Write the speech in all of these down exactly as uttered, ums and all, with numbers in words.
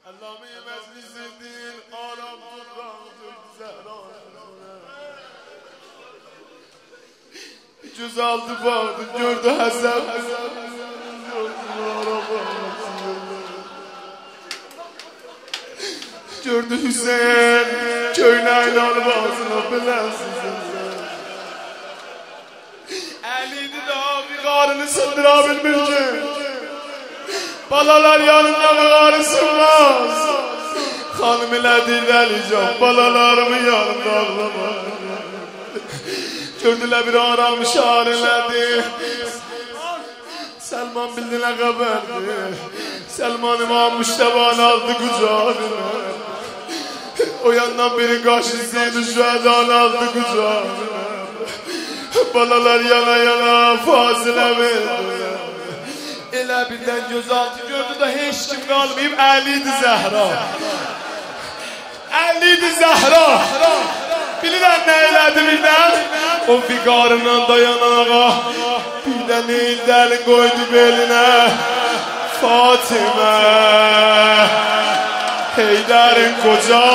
علامه مجلس الدین آرام تو زهرا جز aldı vardı gördü Hasan gördü Hüseyin köyleyin alıp ağzına bilensiz Ali'di daha bir karını sındırabilmiş ki balalar yanında bir karı sınmaz hanım ile değil Alican balalarımı yanımda ağlamaz gördüler bir aram şareledi Selman bildiğine haberdi Selman İmam Müşteban aldı kucağına o yandan biri karşısıydı şu adan aldı kucağına balalar yana yana fazile verdi elə birden gözaltı gördü da hiç kim kalmayıp Ali'ydi Zəhra Ali'ydi Zəhra bilirəm nə elədi birdən o fiqarından dayanağa birdən eldəlin qoydu belinə Fatimə Heydərin qoca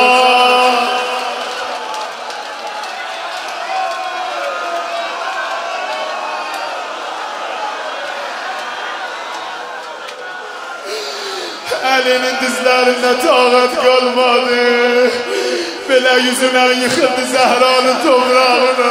Ali'nin dizlərində tağət qalmadı belə yüzünə yıxıldı Zəhranın toprağına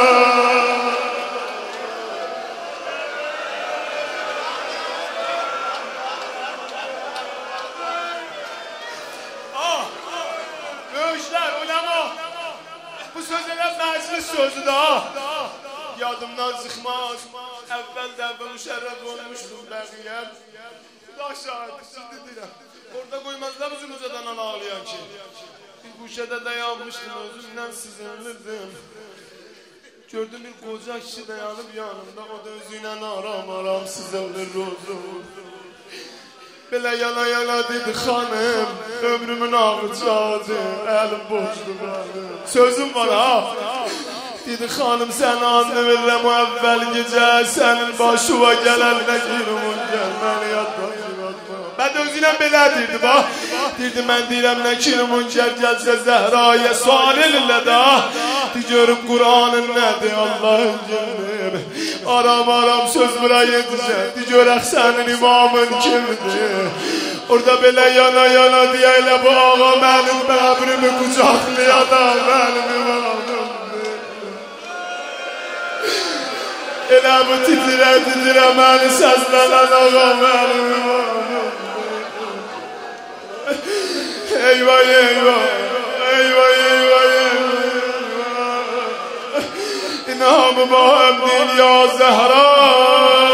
ah, böyüklər, ulema bu söz elə məclis sözüdür ha yadımdan çıxmaz əvvəl dəvvə müşərrəf olmuşdum bəqiyyəm Xuda şahid, ciddi deyirəm orada qoymazlar uzun uzadan ağlayan ki bir kuşada dayanmışdım özümden sızınırdım gördüm bir koca kişi dayanıp yanımda o da özüyle aram aram sızınır rozum belə yana yana dedi hanım ömrümün ağıcadı elim boşdu benim sözüm var ha dedi hanım sen anı verirəm o əvvəl gecə sənin başıva gələn nə girimun gəlməni yaddan Ben de özüyle belə deyirdi bax Deyirdi mən deyirəm nə ki münker gəlsə Zəhraya sual elinlə da Di görüb Kur'anın nədir Allah'ın günüm Aram aram söz bura yetişək Di görək sənin imamın kimdir Orada belə yana yana deyə elə bu ağa mənim bəbrimi qucaqlayana mənim imamımdır Elə bu titrə titrə məni səslənən ağa mənim imamımdır Eyvah eyvah eyvah eyvah eyvah İnamı bahemdin ya Zehra